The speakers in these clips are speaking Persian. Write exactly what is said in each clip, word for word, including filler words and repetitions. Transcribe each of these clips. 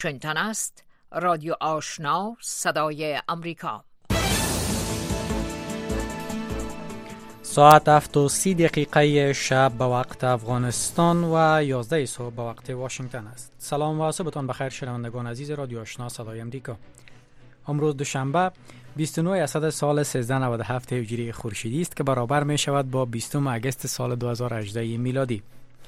واشنگتن است رادیو آشنا صدای امریکا. ساعت هفت و سی دقیقه شب به وقت افغانستان و یازده صبح به وقت واشنگتن است. سلام و صبحتان بخیر شنوندگان عزیز رادیو آشنا صدای امریکا. امروز دوشنبه بیست و نه اسد سال سیزده نود و هفت هجری خورشیدی است که برابر می شود با بیستم اگست سال دو هزار و هجده میلادی.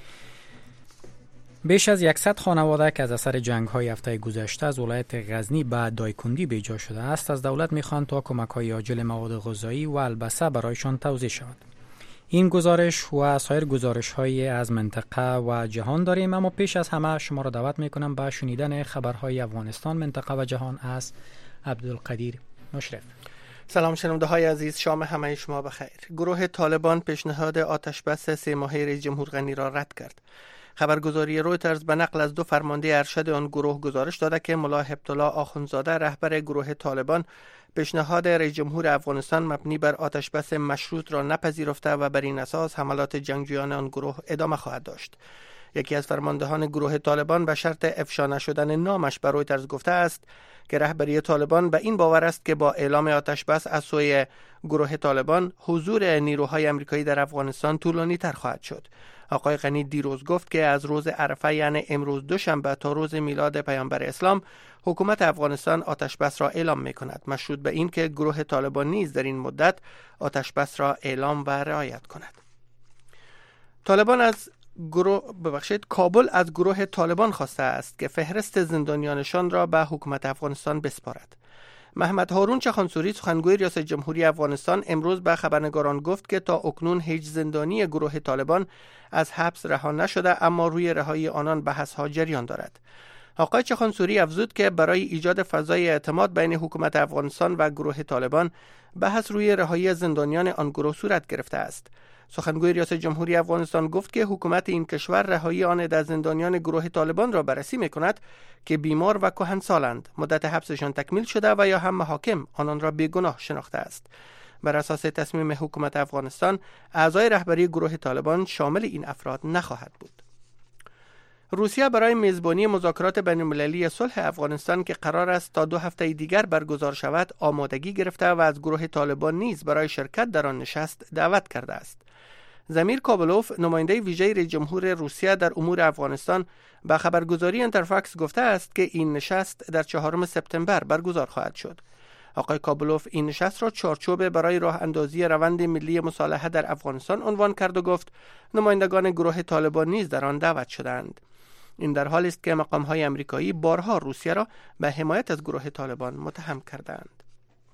بیش از صد خانواده که از اثر جنگ‌های هفته گذشته از ولایت غزنی به دایکندی بیجا شده است از دولت می‌خواهند تا کمک‌های عاجل مواد غذایی و البسه برایشان توزیع شود. این گزارش و سایر گزارش‌های از منطقه و جهان داریم، اما پیش از همه شما را دعوت می‌کنم به شنیدن خبرهای افغانستان، منطقه و جهان از عبدالقدیر مشرف. سلام شنونده های عزیز، شام همه شما بخیر. گروه طالبان پیشنهاد آتش بس سه ماهه رئیس جمهور غنی را رد کرد. خبرگزاری رویترز به نقل از دو فرمانده ارشد آن گروه گزارش داده که ملا هبت‌الله آخوندزاده رهبر گروه طالبان پیشنهاد رئیس جمهور افغانستان مبنی بر آتش بس مشروط را نپذیرفته و بر این اساس حملات جنگجویان آن گروه ادامه خواهد داشت. یکی از فرماندهان گروه طالبان به شرط افشا نشدن نامش به رویترز گفته است که رهبری طالبان به این باور است که با اعلام آتش بس از سوی گروه طالبان حضور نیروهای آمریکایی در افغانستان طولانی تر خواهد شد. آقای غنی دیروز گفت که از روز عرفه یعنی امروز دوشنبه تا روز میلاد پیامبر اسلام حکومت افغانستان آتش بس را اعلام می کند، مشروط به این که گروه طالبان نیز در این مدت آتش بس را اعلام و رعایت کند. طالبان از گروه ببخشید کابل از گروه طالبان خواسته است که فهرست زندانیانشان را به حکومت افغانستان بسپارد. محمد هارون چخانسوری سخنگوی ریاست جمهوری افغانستان امروز به خبرنگاران گفت که تا اکنون هیچ زندانی گروه طالبان از حبس رها نشده، اما روی رهایی آنان بحث‌ها جریان دارد. آقای چخانسوری افزود که برای ایجاد فضای اعتماد بین حکومت افغانستان و گروه طالبان بحث روی رهایی زندانیان آن گروه صورت گرفته است. سخنگوی ریاست جمهوری افغانستان گفت که حکومت این کشور رهایی آن از زندانیان گروه طالبان را بررسی می‌کند که بیمار و کهنسالند، مدت حبسشان تکمیل شده و یا هم محاکم آنان را بیگناه شناخته است. بر اساس تصمیم حکومت افغانستان اعضای رهبری گروه طالبان شامل این افراد نخواهد بود. روسیه برای میزبانی مذاکرات بین‌المللی صلح افغانستان که قرار است تا دو هفته دیگر برگزار شود آمادگی گرفته و از گروه طالبان نیز برای شرکت در آن نشست دعوت کرده است. زمیر کابلوف، نماینده ویژه رئیس جمهور روسیه در امور افغانستان، به خبرگزاری انترفاکس گفته است که این نشست در چهارم سپتامبر برگزار خواهد شد. آقای کابلوف این نشست را چارچوب برای راه اندازی روند ملی مصالحه در افغانستان عنوان کرد و گفت نمایندگان گروه طالبان نیز در آن دعوت شدند. این در حالی است که مقام‌های آمریکایی بارها روسیه را به حمایت از گروه طالبان متهم کردند.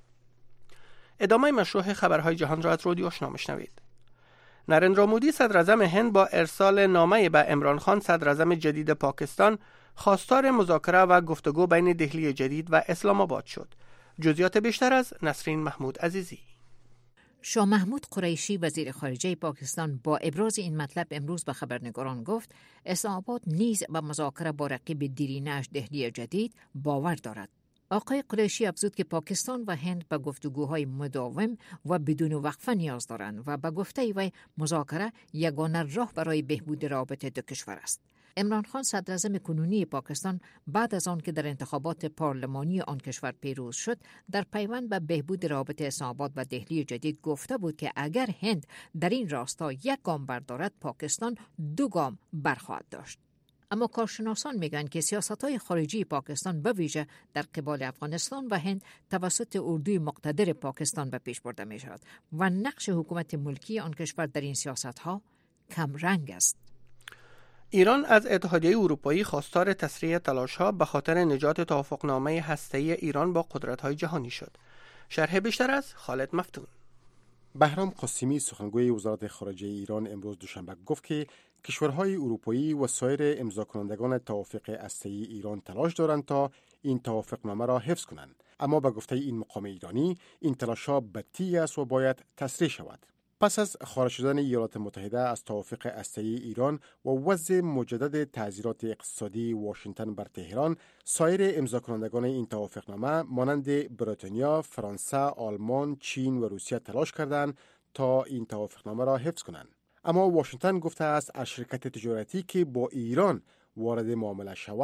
ادامه مشروع خبرهای جهان را از رادیو آشنا میشنوید. نریندرا مودی صدر اعظم هند با ارسال نامه به عمران خان صدر اعظم جدید پاکستان خواستار مذاکره و گفتگو بین دهلی جدید و اسلام آباد شد. جزئیات بیشتر از نسرین محمود عزیزی. شاه محمود قریشی وزیر خارجه پاکستان با ابراز این مطلب امروز به خبرنگاران گفت اسلام آباد نیز به مذاکره با رقیب دیرینه‌اش دهلی جدید باور دارد. آقای قریشی افزود که پاکستان و هند به گفتگوهای مداوم و بدون وقفه نیاز دارند و به گفته وی مذاکره یگانه راه برای بهبود روابط دو کشور است. عمران خان صدر اعظم کنونی پاکستان بعد از آن که در انتخابات پارلمانی آن کشور پیروز شد در پیوند به بهبود روابط اسلام آباد و دهلی جدید گفته بود که اگر هند در این راستا یک گام بردارد پاکستان دو گام برخواهد داشت. اما کارشناسان میگن که سیاست‌های خارجی پاکستان به ویژه در قبال افغانستان و هند توسط اردوی مقتدر پاکستان به پیش برده می شود و نقش حکومت ملکی آن کشور در این سیاست‌ها کم رنگ است. ایران از اتحادیه اروپایی خواستار تسریع تلاش‌ها به خاطر نجات توافقنامه هسته‌ای ایران با قدرت‌های جهانی شد. شرح بیشتر از خالد مفتون. بهرام قاسمی سخنگوی وزارت خارجه ایران امروز دوشنبه گفت که کشورهای اروپایی و سایر امضاکنندگان توافق هسته‌ای ایران تلاش دارند تا این توافقنامه را حفظ کنند، اما به گفته این مقام ایرانی این تلاش‌ها بدتیگ است و باید تسریع شود. پس از خارج شدن ایالات متحده از توافق هسته‌ای ایران و وضع مجدد تعزیرات اقتصادی واشنگتن بر تهران، سایر امضاکنندگان این توافقنامه مانند بریتانیا، فرانسه، آلمان، چین و روسیه تلاش کردند تا این توافقنامه را حفظ کنند. اما واشنگتن گفته است از شرکت تجارتی که با ایران وارد معامله شود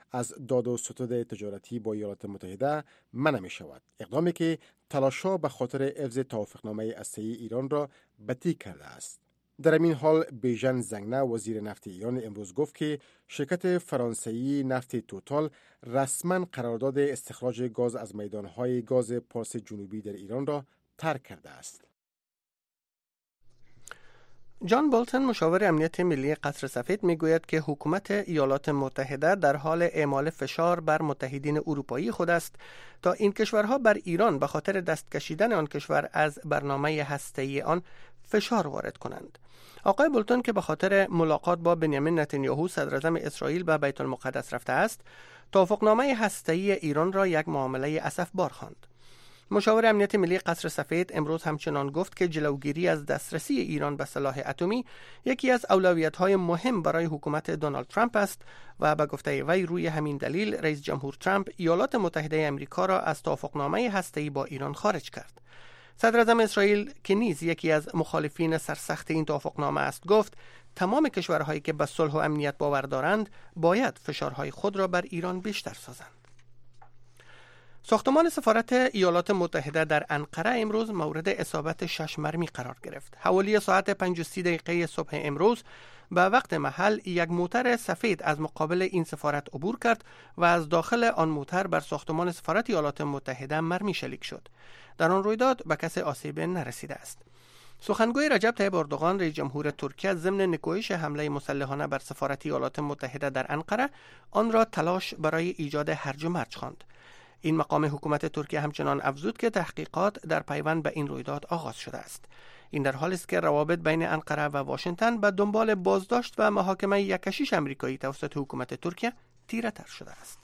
از داد و ستد تجارتی با ایالات متحده منع می شود. اقدامی که تلاش‌ها به خاطر حفظ توافقنامه هسته‌ای ایران را بطی کرده است. در این حال بیژن زنگنه وزیر نفت ایران امروز گفت که شرکت فرانسوی نفت توتال رسما قرارداد استخراج گاز از میدانهای گاز پارس جنوبی در ایران را ترک کرده است. جان بولتن مشاور امنیت ملی قصر سفید میگوید که حکومت ایالات متحده در حال اعمال فشار بر متحدین اروپایی خود است تا این کشورها بر ایران به خاطر دست کشیدن آن کشور از برنامه هسته‌ای آن فشار وارد کنند. آقای بولتن که به خاطر ملاقات با بنیامین نتانیاهو صدراعظم اسرائیل به بیت المقدس رفته است، توافقنامه هسته‌ای ایران را یک معامله اسفبار خواند. مشاور امنیت ملی قصر سفید امروز همچنان گفت که جلوگیری از دسترسی ایران به سلاح اتمی یکی از اولویت‌های مهم برای حکومت دونالد ترامپ است و به گفته وی روی همین دلیل رئیس جمهور ترامپ ایالات متحده آمریکا را از توافقنامه هسته‌ای با ایران خارج کرد. صدراعظم اسرائیل که نیز یکی از مخالفین سرسخت این توافقنامه است گفت تمام کشورهایی که به صلح و امنیت باور دارند باید فشارهای خود را بر ایران بیشتر سازند. ساختمان سفارت ایالات متحده در انقره امروز مورد اصابت شش مرمی قرار گرفت. حوالی ساعت پنج و سی دقیقه صبح امروز به وقت محل یک موتر سفید از مقابل این سفارت عبور کرد و از داخل آن موتر بر ساختمان سفارت ایالات متحده مرمی شلیک شد. در آن رویداد به کسی آسیب نرسیده است. سخنگوی رجب طیب اردوغان رئیس جمهور ترکیه ضمن نکوهش حمله مسلحانه بر سفارت ایالات متحده در انقره آن را تلاش برای ایجاد هرج و مرج خواند. این مقام حکومت ترکیه همچنان افزود که تحقیقات در پیوند به این رویداد آغاز شده است. این در حالی است که روابط بین انقره و واشنگتن به دنبال بازداشت و محاکمه یک کشیش آمریکایی توسط حکومت ترکیه تیره‌تر شده است.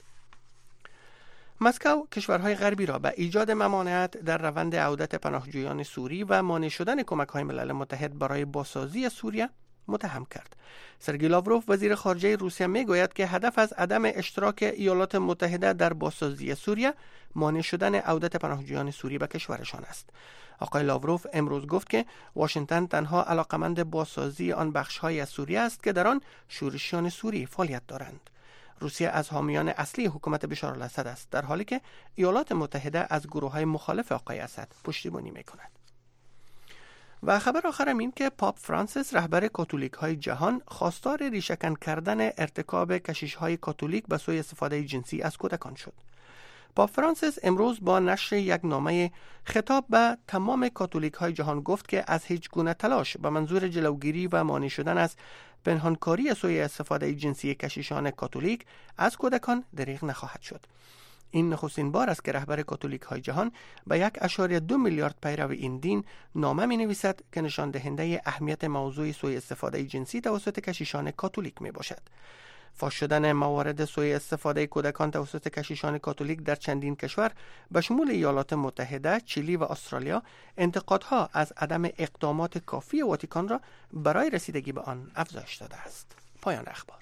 مسکو کشورهای غربی را به ایجاد ممانعت در روند عودت پناهجویان سوری و مانع شدن کمک‌های ملل متحد برای بازسازی سوریه متهم کرد. سرگئی لاوروف وزیر خارجه روسیه میگوید که هدف از عدم اشتراک ایالات متحده در بازسازی سوریه مانع شدن عودت پناهجویان سوری به کشورشان است. آقای لاوروف امروز گفت که واشنگتن تنها علاقمند بازسازی آن بخش‌های از سوریه است که در آن شورشیان سوری فعالیت دارند. روسیه از حامیان اصلی حکومت بشار الاسد است، در حالی که ایالات متحده از گروه‌های مخالف آقای اسد پشتیبانی می‌کند. و خبر آخرم این که پاپ فرانسیس رهبر کاتولیک های جهان خواستار ریشه‌کن کردن ارتکاب کشیش های کاتولیک به سوی استفاده جنسی از کودکان شد. پاپ فرانسیس امروز با نشر یک نامه خطاب به تمام کاتولیک های جهان گفت که از هیچ گونه تلاش به منظور جلوگیری و مانع شدن از پنهانکاری سوی استفاده جنسی کشیشان کاتولیک از کودکان دریغ نخواهد شد. این نخستین بار است که رهبر کاتولیک های جهان به یک اشاری دو میلیارد پیرو این دین نامه می نویسد که نشان دهنده اهمیت موضوع سوء استفاده جنسی توسط کشیشان کاتولیک می باشد. فاش شدن موارد سوء استفاده کودکان توسط کشیشان کاتولیک در چندین کشور به شمول ایالات متحده، چیلی و استرالیا انتقادها از عدم اقدامات کافی واتیکان را برای رسیدگی به آن افزایش داده است. پایان اخبار.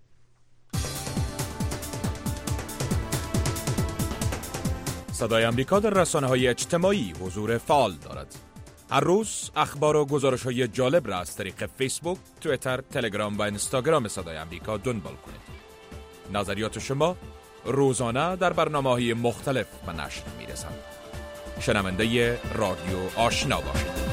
صدای امریکا در رسانه‌های اجتماعی حضور فعال دارد. هر روز اخبار و گزارش‌های جالب را از طریق فیسبوک، توییتر، تلگرام و اینستاگرام صدای امریکا دنبال کنید. نظریات شما روزانه در برنامه‌های مختلف به نشر می‌رسند. شنونده رادیو آشنا باشید.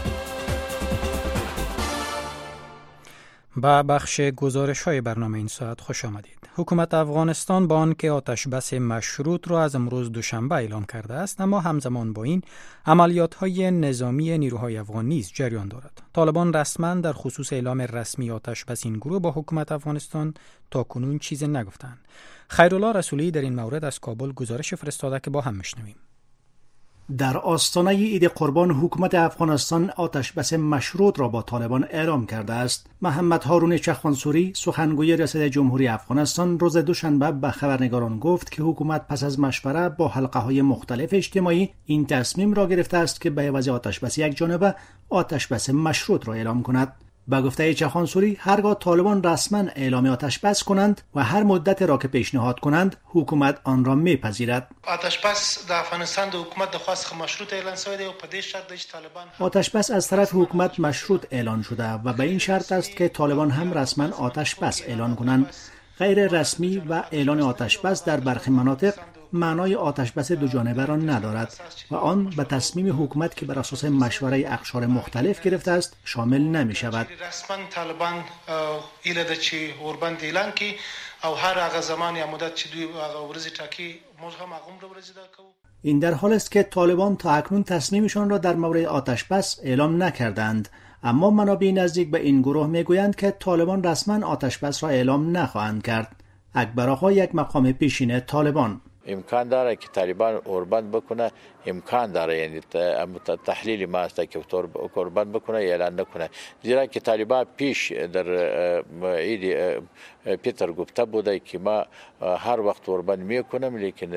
با بخش گزارش‌های برنامه این ساعت خوش آمدید. حکومت افغانستان با آنکه آتش بس مشروط را از امروز دوشنبه اعلام کرده است، اما همزمان با این عملیات‌های نظامی نیروهای افغان نیز جریان دارد. طالبان رسما در خصوص اعلام رسمی آتش بس این گروه با حکومت افغانستان تاکنون چیزی نگفتند. خیرالله رسولی در این مورد از کابل گزارش فرستاده که با هم میشنویم. در آستانه عید قربان حکومت افغانستان آتش بس مشروط را با طالبان اعلام کرده است. محمد هارون چخانسوری سخنگوی ریاست جمهوری افغانستان روز دوشنبه به خبرنگاران گفت که حکومت پس از مشوره با حلقه های مختلف اجتماعی این تصمیم را گرفته است که به عوض آتش بس یک جانبه آتش بس مشروط را اعلام کند. با گفته چخانسوری هرگاه طالبان رسما اعلام آتش بس کنند و هر مدت را که پیشنهاد کنند حکومت آن را میپذیرد. آتش بس در افغانستان د حکومت د خاص مشروط اعلان شده و په دې شرط چې طالبان آتش بس از طرف حکومت مشروط اعلان شده و به این شرط است که طالبان هم رسما آتش بس اعلان کنند. غیر رسمی و اعلان آتشبس در برخی مناطق معنای آتشبس دو جانبه را ندارد و آن به تصمیم حکومت که بر اساس مشوره اقشار مختلف گرفته است شامل نمی شود. رسما طالبان ایله د چی اوربند اعلان کی او هر هغه زمان یا مدت چې دوی هغه ورځ ټاکی موږ هم هغه ورځ دا کوو. این در حالی است که طالبان تا اکنون تصمیمشان را در مورد آتشبس اعلام نکردند، اما منابع نزدیک به این گروه میگویند که طالبان رسما آتشبس را اعلام نخواهند کرد. اکبر آقا یک مقام پیشین طالبان: امکان داره که طالبان اوربند بکنه، امکان داره یعنی تحلیل ما است که اوربند بکنه یا اعلان نکنه، زیرا که طالبان پیش در ایدی پیتر گفته بوده که ما هر وقت اوربند میکنم لیکن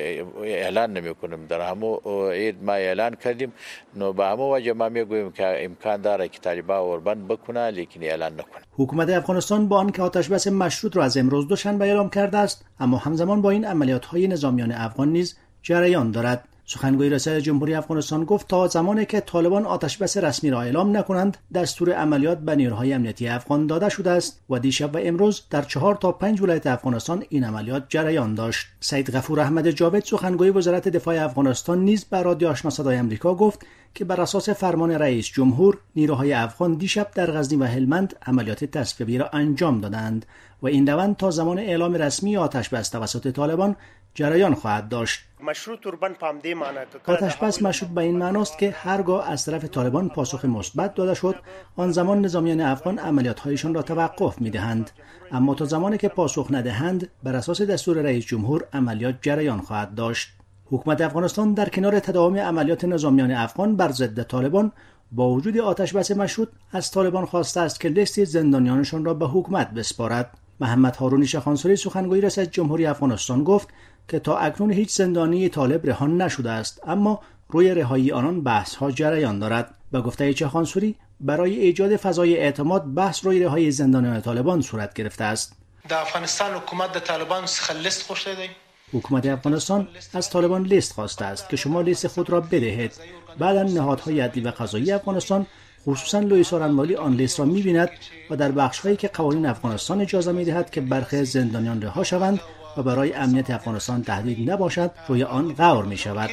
اعلان نمیکنم. در همو اید ما اعلان کردیم، نو به همو وجه ما میگویم که امکان داره که طالبان اوربند بکنه لیکن اعلان نکنه. حکومت افغانستان با آنکه آتشبس مشروط را از امروز دوشنبه اعلام کرده است، اما همزمان با این عملیات‌های نظامیان افغان نیز جریان دارد. سخنگوی رئیس جمهوری افغانستان گفت تا زمانی که طالبان آتشبس رسمی را اعلام نکنند دستور عملیات به نیروهای امنیتی افغان داده شده است و دیشب و امروز در چهار تا پنج ولایت افغانستان این عملیات جریان داشت. سید غفور احمد جاوید سخنگوی وزارت دفاع افغانستان نیز به رادیو آشنا صدای آمریکا گفت که بر اساس فرمان رئیس جمهور نیروهای افغان دیشب در غزنی و هلمند عملیات تصفیه‌ای را انجام دادند و این روند تا زمان اعلام رسمی آتشبس توسط طالبان جریان خواهد داشت. مشروط اوربند پامده معنی آتشبس مشروط به این معناست که هرگاه از طرف طالبان پاسخ مثبت داده شد آن زمان نظامیان افغان عملیات‌هایشان را توقف می‌دهند، اما تا زمانی که پاسخ ندهند بر اساس دستور رئیس جمهور عملیات جریان خواهد داشت. حکومت افغانستان در کنار تداوم عملیات نظامیان افغان بر ضد طالبان با وجود آتشبس مشروط از طالبان خواسته است که لیست زندانیانشان را به حکومت بسپارد. محمد هارون شخانسوری سخنگوی رئیس جمهوری افغانستان گفت که تا اکنون هیچ زندانی طالب رها نشده است، اما روی رهایی آنان بحث ها جریان دارد. به گفته شخانسوری برای ایجاد فضای اعتماد بحث روی رهایی زندانیان طالبان صورت گرفته است. در افغانستان حکومت د طالبان څخه لیست خواسته دی. حکومت افغانستان از طالبان لیست خواسته است که شما لیست خود را بدهید. بعدا نهادهای عدلی و قضایی افغانستان خصوصا لوی سارنوالی آن لیست را می‌بیند و در بخش‌هایی که قوانین افغانستان اجازه می‌دهد که برخی زندانیان رها شوند و برای امنیت افغانستان تهدید نباشد روی آن غور می‌شود.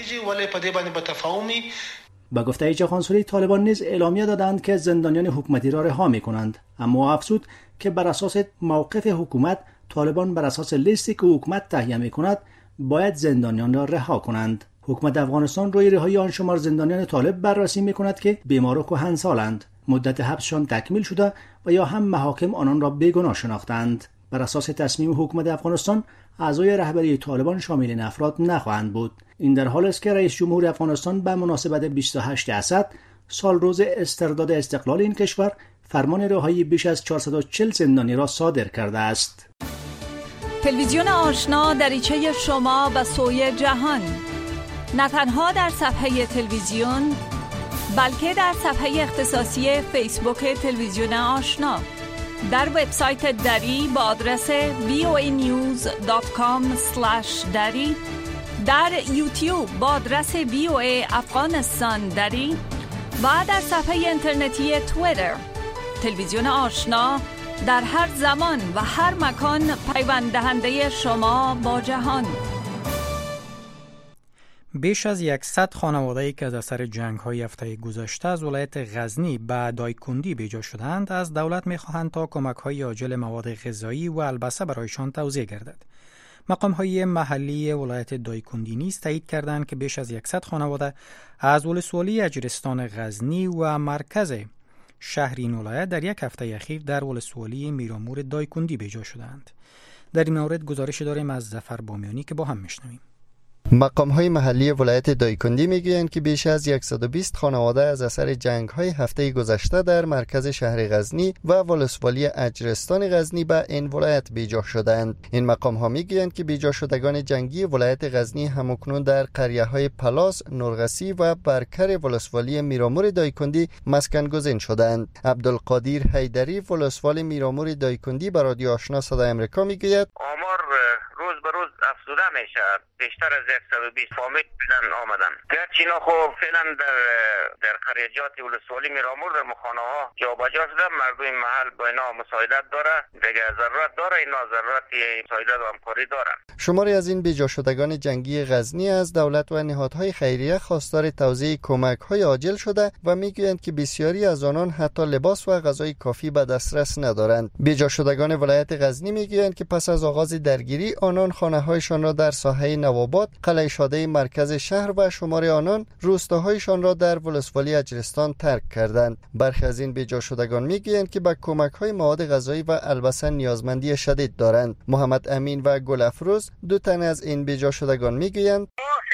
با گفته جهانسوری طالبان نیز اعلامیه دادند که زندانیان حکومتی را رها می‌کنند، اما افزود که بر اساس موقف حکومت طالبان بر اساس لیستی که حکومت تهیه می‌کند باید زندانیان را رها کنند. حکومت افغانستان روی رهایی آن شمار زندانیان طالب بررسی می‌کند که بیمار و کهنسالند، مدت حبسشان تکمیل شده و یا هم محاکم آنان را بیگناه شناختند. بر اساس تصمیم حکومت افغانستان اعضای رهبری طالبان شامل این افراد نخواهند بود. این در حالی است که رئیس جمهور افغانستان به مناسبت بیست و هشت اسد سال روز استرداد استقلال این کشور فرمان رهایی بیش از چهارصد و چهل زندانی را صادر کرده است. تلویزیون آشنا دریچه شما به سوی جهان، نه تنها در صفحه تلویزیون بلکه در صفحه اختصاصی فیسبوک تلویزیون آشنا، در وبسایت دری با آدرس وی او ای نیوز دات کام اسلش دری، در یوتیوب با آدرس وی او ای افغانستان دری و در صفحه اینترنتی توییتر. تلویزیون آشنا در هر زمان و هر مکان پیوند دهنده شما با جهان. بیش از صد خانواده‌ای که از اثر جنگ‌های هفته گذشته از ولایت غزنی به دایکندی بیجا شدند از دولت می‌خواهند تا کمک‌های عاجل مواد غذایی و البسه برایشان توزیع گردد. مقام‌های محلی ولایت دایکندی نیز تایید کردند که بیش از صد خانواده از ولسوالی اجرستان غزنی و مرکز شهر این ولایت در یک هفته اخیر در ولسوالی میرامور دایکندی بیجا شدند. در این مورد گزارش داریم از ظفر بامیانی که با هم میشنویم. مقام‌های محلی ولایت دایکندی میگویند که بیش از صد و بیست خانواده از اثر جنگ‌های هفته گذشته در مرکز شهر غزنی و ولسوالی اجرستان غزنی به این ولایت بیجا شدند. این مقام‌ها میگویند که بیجا شدگان جنگی ولایت غزنی همکنون در قریه‌های پلاس، نورغسی و برکر ولسوالی میرامور دایکندی مسکن گزین شدند. عبدالقادر حیدری ولسوال میرامور دایکندی به رادیو آشنا صدای آمریکا میگوید آمار روز به روز افزوده میشه. بیشتر از صد و بیست فامیل فعلا آمدن. گرچه اینا خب فعلا در در قریجات ولسوالی میرامور در مخانه ها جابجا شده، مردم محل با اینا مساعدت داره، دیگه ضرورت داره، اینا ضرورت مساعدت و همکاری دارن. شماری از این بیجا شدگان جنگی غزنی از دولت و نهادهای خیریه خواستار توزیع کمک‌های عاجل شده و میگویند که بسیاری از آنان حتی لباس و غذای کافی به دسترس ندارند. بیجا شدگان ولایت غزنی میگویند که پس از آغاز درگیری آنان خانه‌هایشان را در ساحه نواباد، قلعه شاده مرکز شهر و شمار آنان روستاهایشان را در ولسوالی اجرستان ترک کردند. برخی از این بیجا شدگان میگویند که به کمک‌های مواد غذایی و البسه نیازمندی شدید دارند. محمد امین و گل افروز دو تن از این بیجا شدگان میگویند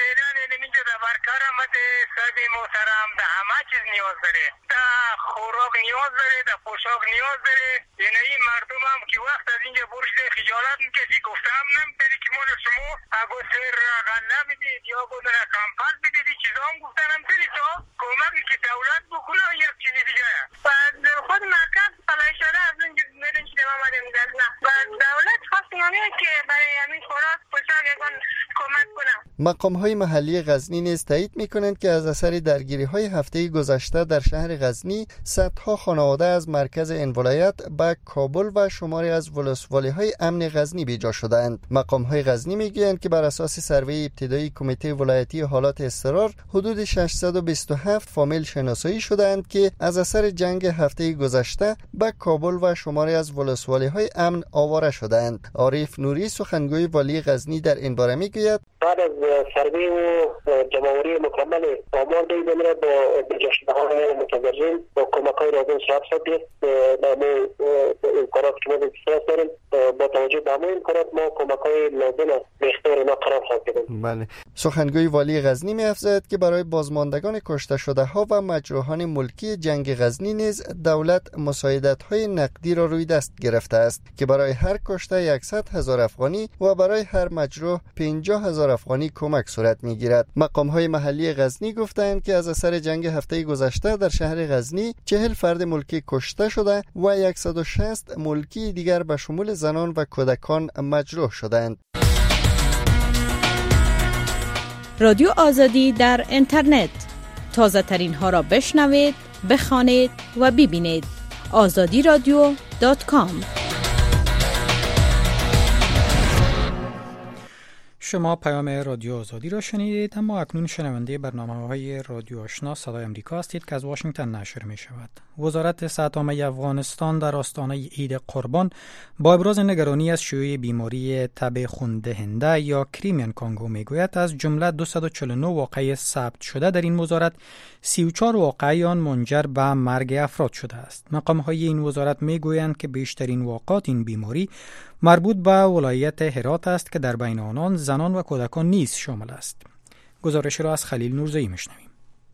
محترم ده همه چیز نیاز داره، ده خوراک نیاز داره، ده پوشاک نیاز داره. یعنی این مردم هم که وقت از اینجا برشت خجالت میکشی، گفتم نمیداری که مال شما اگه سر غله بدید یا بودن کمپل بدید چیزا هم گفتن هم داری تا کمکی که دولت بکنه یک چیزی دیگه بعد خود مرکز قلعه شده از اونجا میرین چیده ما مدیم دست بعد دولت خواست نمیه که برای همین خوراک پوشاک یکان کمک کنه. مقام های محلی غزنی نیز تایید میکنند که از اثر درگیری های هفته گذشته در شهر غزنی صدها خانواده از مرکز این ولایت به کابل و شماری از ولسوالی های امن غزنی بیجا شدند. مقام های غزنی میگویند که بر اساس سروی ابتدایی کمیته ولایتی حالات اضطرار حدود ششصد و بیست و هفت فامیل شناسایی شدند که از اثر جنگ هفته گذشته به کابل و شماری از ولسوالی های امن آواره شدند. عارف نوری سخنگوی والی غزنی در این باره میگوید بعد از سروی و جمع‌آوری مکمل آمار دهی بمیره با بیجا شده‌های متضررین با کمک‌های لازم صورت شد در مو امکانات که ما دسترس داریم. با توجه به همه امکانات ما کمک‌های لازم به اختیار اینا قرار خواهد دادیم. بله. سخنگوی والی غزنی می‌افزاید که برای بازماندگان کشته شده‌ها و مجروحان ملکی جنگ غزنی نیز دولت مساعدت‌های نقدی را روی دست گرفته است که برای هر کشته صد هزار افغانی و برای هر مجروح پنجاه هزار افغانی کمک صورت می‌گیرد. مقام‌های محلی غزنی گفتند که از اثر جنگ هفته گذشته در شهر غزنی چهل فرد ملکی کشته شده و صد و شصت ملکی دیگر به شمول زنان و کودکان مجروح شدند. رادیو آزادی در اینترنت تازه ترین ها را بشنوید، بخوانید و ببینید. آزادی رادیو دات کام. شما پیام رادیو آزادی را شنیدید، اما اکنون شنونده برنامه‌های رادیو آشنا صدای آمریکا هستید که از واشنگتن نشر می شود. وزارت صحت عامه افغانستان در آستانه عید قربان با ابراز نگرانی از شیوع بیماری تب خون دهنده یا کریمین کانگو می گوید از جمله دویست و چهل و نه واقعه ثبت شده در این وزارت سی و چهار واقعه آن منجر به مرگ افراد شده است. مقام‌های این وزارت می گویند که بیشترین واقعات این بیماری مربوط به ولایت هرات است که در بین آنان زنان و کودکان نیز شامل است. گزارش را از خلیل نورزئی میشنویم.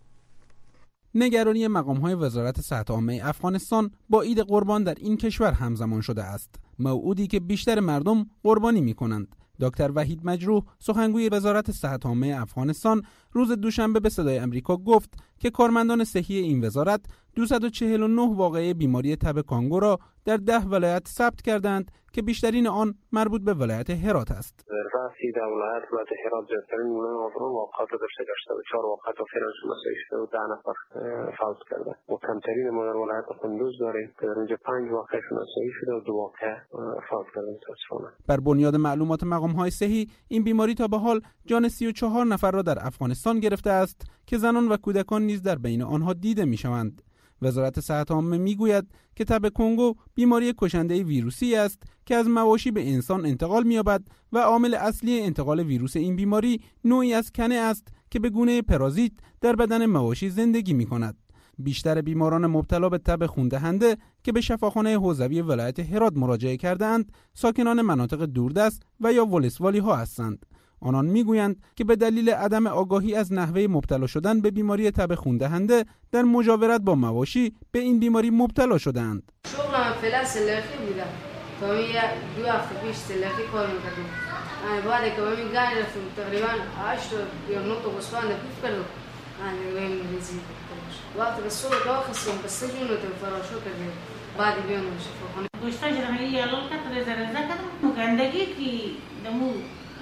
نگرانی مقام‌های وزارت صحت عامه افغانستان با عید قربان در این کشور همزمان شده است. موعودی که بیشتر مردم قربانی می‌کنند. دکتر وحید مجروح سخنگوی وزارت صحت عامه افغانستان روز دوشنبه به صدای آمریکا گفت که کارمندان صحی این وزارت دویست و چهل و نه واقعه بیماری تب کانگو را در ده ولایت ثبت کردند که بیشترین آن مربوط به ولایت هرات است. رأسی در ولایت ولایت هرات زیادترین مورد مردم واقعات داشته داشته و چهار واقعات فعلا شناسایی شده و ده نفر فوت کرده. و کمترین ما در ولایت قندوز داریم که در اینجا پنج واقع شناسایی شده و دو واقع فوت کرده متاسفانه. بر بنیاد معلومات مقام‌های صحی این بیماری تا به حال جان سی و چهار نفر را در افغانستان گرفته است که زنان و کودکان نیز در بین آنها دیده می‌شوند. وزارت صحت عامه میگوید که تب کنگو بیماری کشنده ویروسی است که از مواشی به انسان انتقال می‌یابد و عامل اصلی انتقال ویروس این بیماری نوعی از کنه است که به گونه پرازیت در بدن مواشی زندگی می‌کند. بیشتر بیماران مبتلا به تب خون دهنده که به شفاخانه حوزوی ولایت هرات مراجعه کردند، ساکنان مناطق دوردست و یا ولسوالی ها هستند. آنان میگویند که به دلیل عدم آگاهی از نحوه مبتلا شدن به بیماری تب خون دهنده در مجاورت با مواشی به این بیماری مبتلا شدند. شغلم فعلا سلاخی بودم. تا دو هفته پیش سلاخی کار می‌کردم. من بعد که من گاهی رفتم تقریبا هشت یا نه تا گوسفند پیف کردم. من رویم ریزی وقتی به صبح دعا خستم بسته جونو تو فراشو کردم. بعد بیام شفاخانه. گوشتا جرمایی یالال کت رزرزه کردم. گندگی کی دمو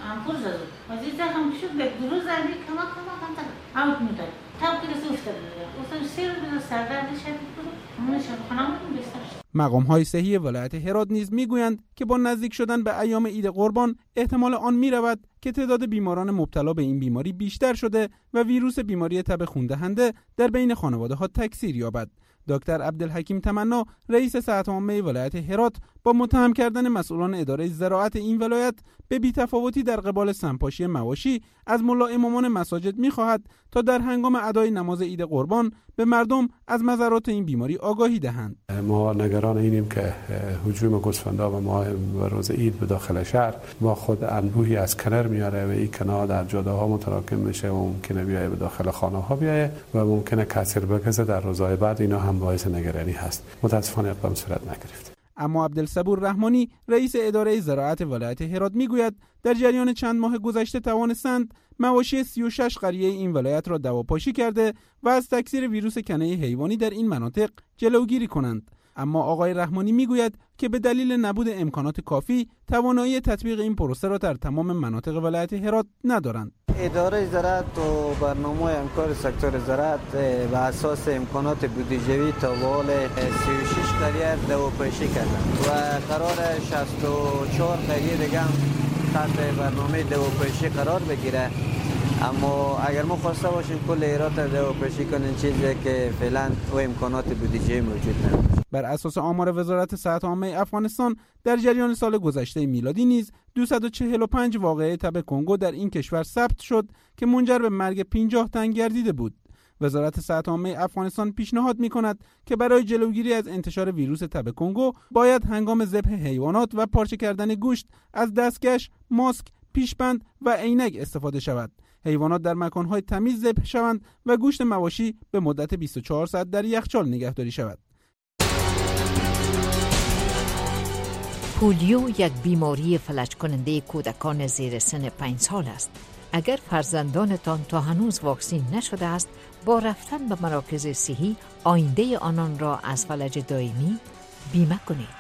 امپول زد از این زخم شد به دروز زدی کما کما کما اوت میداد تا که رسید افتاد اصلا سر به سردرد شد اون شب خانم بستر. مقام‌های صحی ولایت هرات نیز میگویند که با نزدیک شدن به ایام عید قربان احتمال آن میرود که تعداد بیماران مبتلا به این بیماری بیشتر شده و ویروس بیماری تب خون‌دهنده در بین خانواده‌ها تکثیر یابد. دکتر عبدالحکیم تمنا رئیس صحت عامه ولایت هرات با متهم کردن مسئولان اداره زراعت این ولایت به بی‌تفاوتی در قبال سمپاشی مواشی از ملا امامان مساجد می‌خواهد تا در هنگام ادای نماز عید قربان به مردم از مضرات این بیماری آگاهی دهند. ما نگران اینیم که هجوم گوسفندها و ما و روز عید به داخل شهر ما خود انبوهی از کنر میاره و این کنار در جاده ها متراکم میشه و ممکنه بیایه به داخل خانه ها بیایه و ممکنه کثیر بگذه در روزهای بعد. اینا هم باعث نگرانی هست. متاسفانه اقدام صورت نگرفت. اما عبدالصبور رحمانی رئیس اداره زراعت ولایت هرات میگوید در جریان چند ماه گذشته توانستند مواشی سی و شش قریه این ولایت را دواپاشی کرده و از تکثیر ویروس کنه حیوانی در این مناطق جلوگیری کنند. اما آقای رحمانی میگوید که به دلیل نبود امکانات کافی توانایی تطبیق این پروسه را در تمام مناطق ولایت هرات ندارند. اداره زراعت و برنامه همکار سکتور زراعت به اساس امکانات بودجه‌ای تا به حال سی و شش قریه دواپاشی کردند و قرار شصت و چهار قریه دیگه هم تحت برنامه دواپاشی قرار بگیره. اما اگر ما خواسته باشیم کل هرات را دواپاشی کنیم چیزی که فعلا و امکانات بودجه‌ای موجود نیست. بر اساس آمار وزارت صحت عامه افغانستان در جریان سال گذشته میلادی نیز دویست و چهل و پنج واقعه تب کنگو در این کشور ثبت شد که منجر به مرگ پنجاه تن گردیده بود. وزارت صحت عامه افغانستان پیشنهاد می‌کند که برای جلوگیری از انتشار ویروس تب کنگو باید هنگام ذبح حیوانات و پارچه کردن گوشت از دستکش، ماسک، پیشبند و عینک استفاده شود. حیوانات در مکان‌های تمیز ذبح شوند و گوشت مواشی به مدت بیست و چهار ساعت در یخچال نگهداری شود. پولیو یک بیماری فلج کننده کودکان زیر سن پنج سال است. اگر فرزندانتان تا هنوز واکسین نشده است، با رفتن به مراکز صحی آینده آنان را از فلج دائمی بیمه کنید.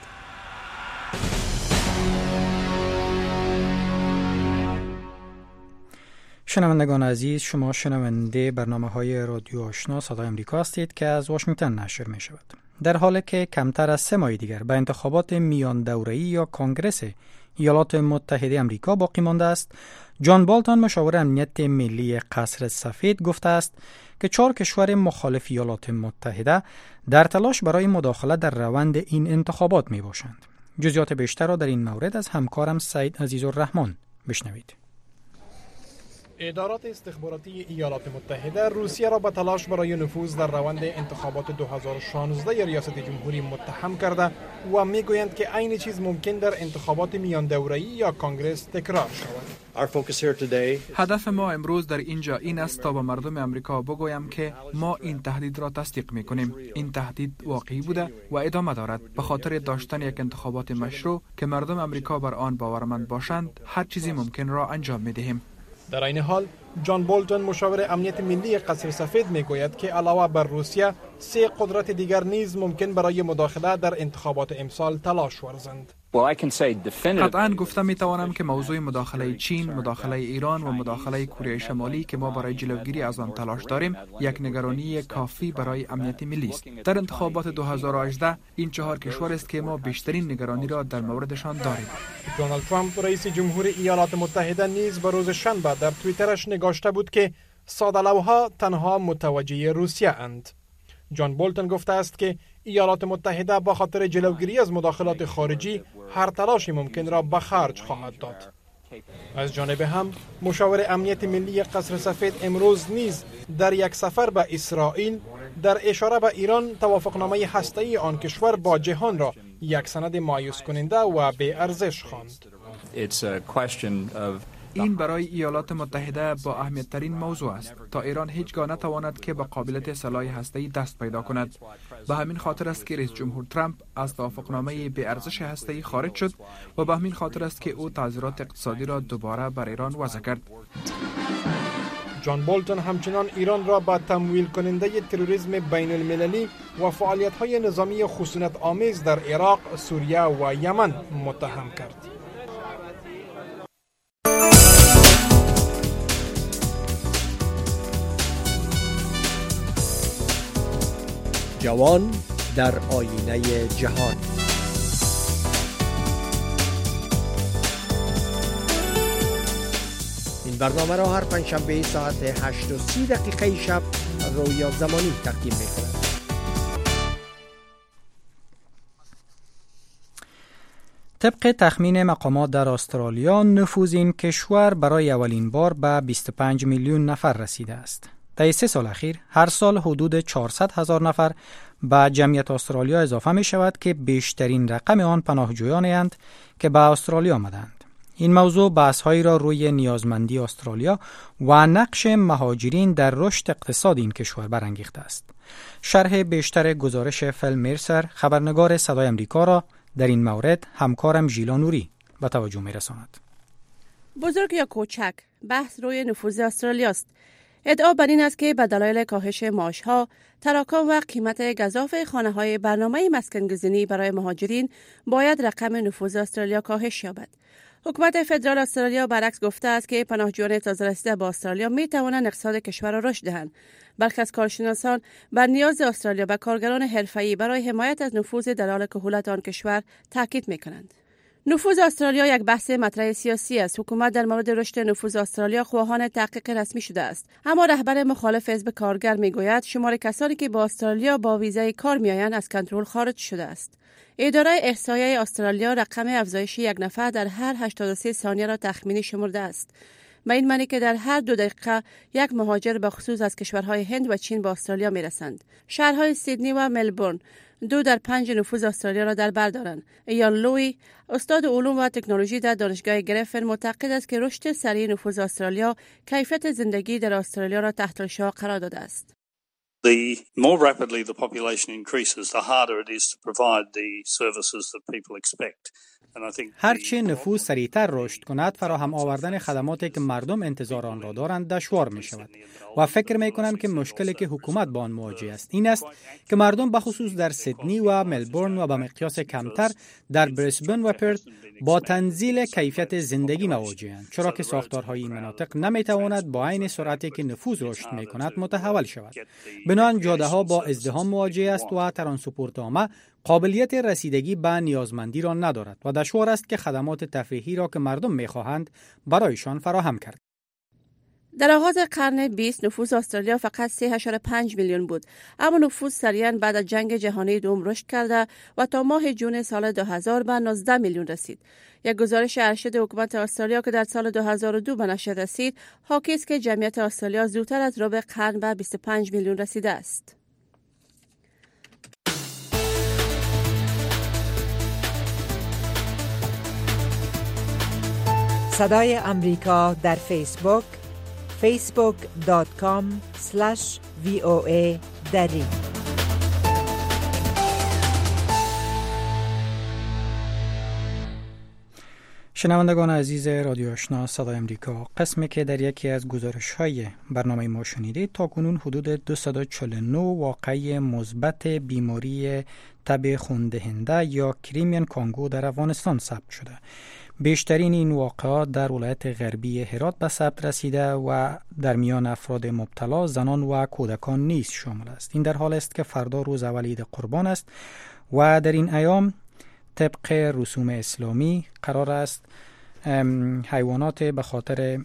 شنوندگان عزیز، شما شنونده برنامه های رادیو آشنا صدای امریکا هستید که از واشنگتن نشر می شود. در حالی که کمتر از سه ماه دیگر به انتخابات میان دوره‌ای یا کنگره ایالات متحده امریکا باقی مانده است، جان بالتون مشاور امنیت ملی قصر سفید گفته است که چهار کشور مخالف ایالات متحده در تلاش برای مداخله در روند این انتخابات می باشند. جزئیات بیشتر را در این مورد از همکارم سعید عزیزالرحمن بشنوید. ادارات استخباراتی ایالات متحده روسیه را به تلاش برای نفوذ در روند انتخابات دو هزار و شانزده ریاست جمهوری متهم کرده و میگویند که عین چیز ممکن در انتخابات میان دوره‌ای یا کنگره تکرار شود. هدف ما امروز در اینجا این است تا به مردم امریکا بگویم که ما این تهدید را تصدیق میکنیم. این تهدید واقعی بوده و ادامه دارد. به خاطر داشتن یک انتخابات مشروع که مردم امریکا بر آن باورمند باشند، هر چیزی ممکن را انجام میدهیم. در این حال جان بولتون مشاور امنیت ملی قصر سفید میگوید که علاوه بر روسیه سه قدرت دیگر نیز ممکن برای مداخله در انتخابات امسال تلاش ورزند. قطعاً گفته می توانم که موضوع مداخله چین، مداخله ایران و مداخله کره شمالی که ما برای جلوگیری از آن تلاش داریم، یک نگرانی کافی برای امنیت ملی است. در انتخابات دو هزار و هجده این چهار کشور است که ما بیشترین نگرانی را در موردشان داریم. دونالد ترامپ رئیس جمهور ایالات متحده نیز به روز شنبه در توییترش نگاشته بود که ساده‌لوها تنها متوجه روسیه اند. جان بولتون گفته است که ایالات متحده با خاطر جلوگیری از مداخلات خارجی هر تلاش ممکن را به خرج خواهد داد. از جانب هم مشاور امنیت ملی قصر سفید امروز نیز در یک سفر به اسرائیل در اشاره به ایران توافقنامه هسته‌ای آن کشور با جهان را یک سند مایوس کننده و بی ارزش خواند. این برای ایالات متحده با اهمیت ترین موضوع است تا ایران هیچگاه نتواند که به قابلیت سلاح هسته‌ای دست پیدا کند. به همین خاطر است که رئیس جمهور ترامپ از توافقنامه بی ارزش هسته‌ای خارج شد و به همین خاطر است که او تعزیرات اقتصادی را دوباره بر ایران وضع کرد. جان بولتون همچنان ایران را با تمویل کننده تروریسم بین المللی و فعالیت‌های نظامی خشونت آمیز در عراق، سوریه و یمن متهم کرد. جوان در آینه جهان. این برنامه را هر پنجشنبه ساعت هشت و سی دقیقه شب رویا زمانی تقدیم می کند. طبق تخمین مقامات در استرالیا، نفوذ این کشور برای اولین بار به بیست و پنج میلیون نفر رسیده است. در سه سال اخیر هر سال حدود چهارصد هزار نفر به جمعیت استرالیا اضافه می شود که بیشترین رقم آن پناهجویانی اند که به استرالیا آمدند. این موضوع بحث‌هایی را روی نیازمندی استرالیا و نقش مهاجرین در رشد اقتصاد این کشور برانگیخته است. شرح بیشتر گزارش فل مرسر، خبرنگار صدای امریکا، را در این مورد همکارم ژیلا نوری به توجه می رساند. بزرگ یا کوچک، بحث روی نفوذ استرالیا است. ادعا بر این است که به دلایل کاهش معاش‌ها، تراکم و قیمت گزاف خانه‌های برنامه مسکن‌گزینی برای مهاجرین باید رقم نفوذ استرالیا کاهش یابد. حکومت فدرال استرالیا برعکس گفته است که پناهجویان تازه رسیده به استرالیا می توانند اقتصاد کشور را رشد دهند. برخی از کارشناسان بر نیاز استرالیا به کارگران حرفه‌ای برای حمایت از نفوذ در حال کهولت آن کشور تاکید می کنند. نفوذ استرالیا یک بحث مطرح سیاسی است. حکومت در مورد رشد نفوذ استرالیا خواهان تحقیق رسمی شده است، اما رهبر مخالف حزب کارگر میگوید شمار کسانی که با استرالیا با ویزای کار میآیند از کنترل خارج شده است. اداره احصایه استرالیا رقم افزایش یک نفر در هر هشتاد و سه ثانیه را تخمینی شمرده است. به این معنی که در هر دو دقیقه یک مهاجر به خصوص از کشورهای هند و چین به استرالیا میرسند. شهرهای سیدنی و ملبورن دو در پنج نفوذ استرالیا را در بر دارند. ایان لوی، استاد علوم و تکنولوژی در دانشگاه گریفن، معتقد است که رشد سریع نفوذ استرالیا کیفیت زندگی در استرالیا را تحت فشار قرار داده است. The more rapidly the population increases, the harder it is to provide the services that people expect. هرچه نفوذ سریعتر رشد کند، فراهم آوردن خدماتی که مردم انتظار آن را دارند دشوار می شود و فکر می کنم که مشکلی که حکومت با آن مواجه است این است که مردم بخصوص در سیدنی و ملبورن و به مقیاس کمتر در بریسبن و پرت با تنزیل کیفیت زندگی مواجه‌اند، چرا که ساختارهای این مناطق نمی تواند با عین سرعتی که نفوذ رشد می کند متحول شود. بنابراین جاده‌ها با ازدحام مواجه است و ترانسپورت عامه قابلیت رسیدگی به نیازمندی را ندارد و دشوار است که خدمات تفریحی را که مردم می‌خواهند برایشان فراهم کرد. در آغاز قرن بیست نفوذ استرالیا فقط سه ممیز پنج میلیون بود، اما نفوذ سریعاً بعد از جنگ جهانی دوم رشد کرده و تا ماه جون سال دو هزار به نوزده میلیون رسید. یک گزارش ارشد حکومت استرالیا که در سال دو هزار و دو به نشر رسید، حاکی است که جمعیت استرالیا زودتر از ربع قرن به بیست و پنج میلیون رسیده است. صدای امریکا در فیسبوک فیسبوک دات کام اسلش وی او ای دری. شنوندگان عزیز رادیو آشنا صدای امریکا، قسمی که در یکی از گزارش‌های برنامه ما شنیدید، تا کنون حدود دویست و چهل و نه واقعه مثبت بیماری تب خون‌دهنده یا کریمین کانگو در افغانستان ثبت شده. بیشترین این واقعات در ولایت غربی هرات به ثبت رسیده و در میان افراد مبتلا زنان و کودکان نیز شامل است. این در حال است که فردا روز اول عید قربان است و در این ایام طبق رسوم اسلامی قرار است حیوانات به خاطر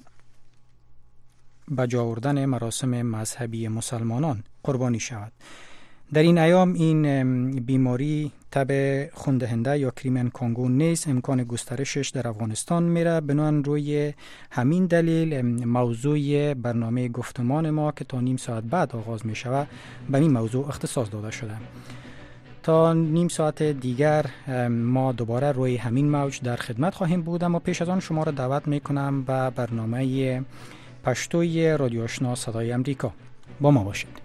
بجا آوردن مراسم مذهبی مسلمانان قربانی شود. در این ایام این بیماری تب خون‌دهنده یا کریمین کانگو نیز امکان گسترشش در افغانستان میره. بنابراین روی همین دلیل موضوع برنامه گفتمان ما که تا نیم ساعت بعد آغاز می شود به این موضوع اختصاص داده شده. تا نیم ساعت دیگر ما دوباره روی همین موج در خدمت خواهیم بود، اما پیش از آن شما را دعوت می کنم به برنامه پشتوی رادیو آشنا صدای امریکا. با ما باشید.